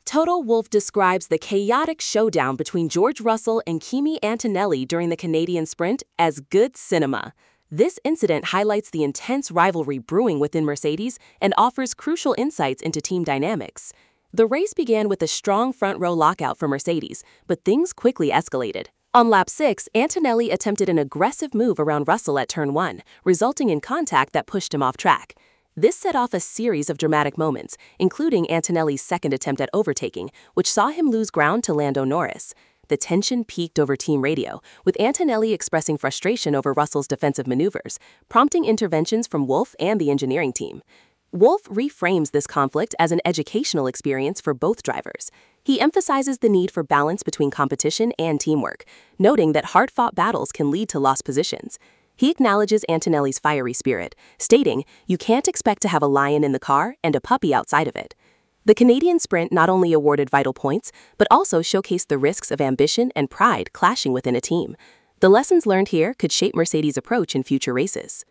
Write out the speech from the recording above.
Total Wolff describes the chaotic showdown between George Russell and Kimi Antonelli during the Canadian Sprint as good cinema. This incident highlights the intense rivalry brewing within Mercedes and offers crucial insights into team dynamics. The race began with a strong front-row lockout for Mercedes, but things quickly escalated. On lap 6, Antonelli attempted an aggressive move around Russell at turn 1, resulting in contact that pushed him off track. This set off a series of dramatic moments, including Antonelli's second attempt at overtaking, which saw him lose ground to Lando Norris. The tension peaked over team radio, with Antonelli expressing frustration over Russell's defensive maneuvers, prompting interventions from Wolff and the engineering team. Wolff reframes this conflict as an educational experience for both drivers. He emphasizes the need for balance between competition and teamwork, noting that hard-fought battles can lead to lost positions. He acknowledges Antonelli's fiery spirit, stating, "You can't expect to have a lion in the car and a puppy outside of it." The Canadian Sprint not only awarded vital points, but also showcased the risks of ambition and pride clashing within a team. The lessons learned here could shape Mercedes' approach in future races.